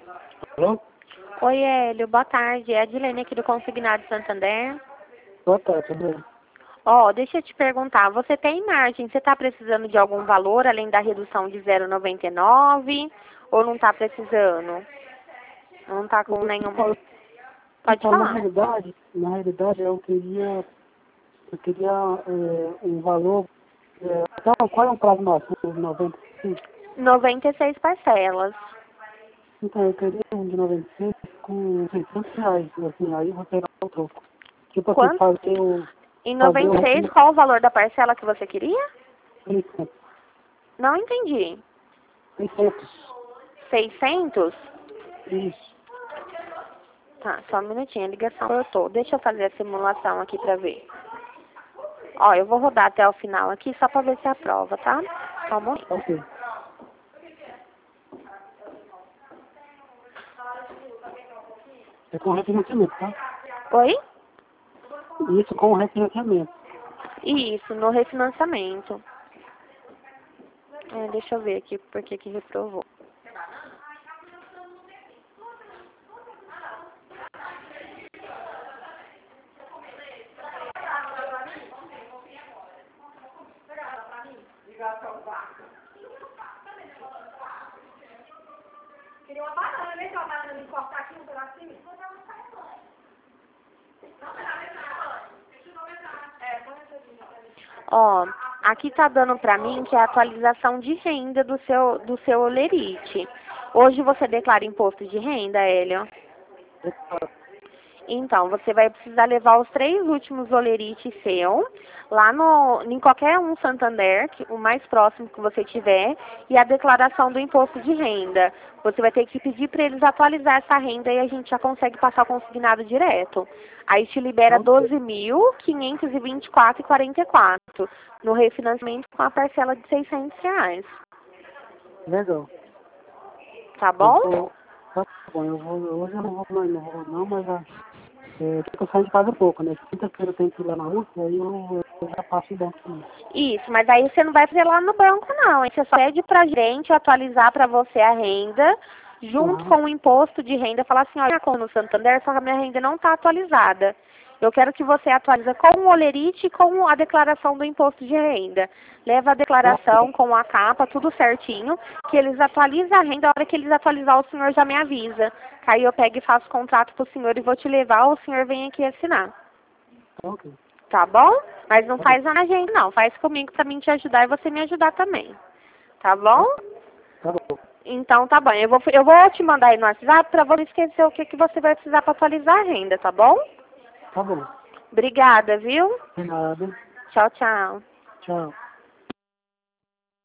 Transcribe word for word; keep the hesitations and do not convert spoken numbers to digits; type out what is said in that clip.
Alô? Oi, Hélio, boa tarde. É a Dilene aqui do Consignado Santander. Boa tarde, tudo bem? Ó, deixa eu te perguntar, você tem margem, você está precisando de algum valor além da redução de zero vírgula noventa e nove ou não está precisando? Não está com nenhum... Pode Então, na falar. realidade, na realidade eu queria, eu queria é, um valor, é, então, qual é o prazo máximo? noventa e cinco? noventa e seis parcelas. Então, eu queria um de noventa e seis com seiscentos reais, assim, aí você dá o troco. Tipo assim, Quanto? fazer o... Em Fazer noventa e seis, o... qual o valor da parcela que você queria? seiscentos. Não entendi. seiscentos. seiscentos? Isso. Tá, só um minutinho, a ligação cortou. Deixa eu fazer a simulação aqui pra ver. Ó, eu vou rodar até o final aqui só pra ver se aprova, tá? Só um momento. Ok. É com refinanciamento, tá? Oi? Isso com refinanciamento. Isso, no refinanciamento. É, deixa eu ver aqui por que que reprovou. Queria uma banana, vem cá, uma banana me cortar aqui um pedacinho. Ó, aqui tá dando pra mim que é a atualização de renda do seu, do seu olerite. Hoje você declara imposto de renda, Hélio? Então, você vai precisar levar os três últimos olerites seu, lá no, em qualquer um Santander, que, o mais próximo que você tiver, e a declaração do imposto de renda. Você vai ter que pedir para eles atualizar essa renda e a gente já consegue passar o consignado direto. Aí te libera doze mil quinhentos e vinte e quatro reais e quarenta e quatro centavos no refinanciamento com a parcela de seiscentos reais. Legal. Tá bom? Eu vou, tá bom, eu vou, hoje eu não vou mais, não vou não, mas ah, é, porque eu saio de casa pouco, né? Quinta-feira eu tenho que ir lá na rua, e aí eu, eu já passo o banco também. Isso, mas aí você não vai fazer lá no banco, não. Aí você só pede pra gente atualizar pra você a renda, junto Aham. com o imposto de renda, falar assim, olha, como no Santander, só que a minha renda não está atualizada. Eu quero que você atualize com o olerite e com a declaração do imposto de renda. Leva a declaração com a capa, tudo certinho, que eles atualizam a renda. A hora que eles atualizar, o senhor já me avisa. Aí eu pego e faço contrato pro senhor e vou te levar, ou o senhor vem aqui assinar. Ok. Tá bom? Mas não Tá bom. faz na gente, não. Faz comigo pra mim te ajudar e você me ajudar também. Tá bom? Tá bom. Então tá bom. Eu vou, eu vou te mandar aí no WhatsApp pra você esquecer o que, que você vai precisar pra atualizar a renda, tá bom? Tá bom. Obrigada, viu? De nada. Tchau, tchau. Tchau.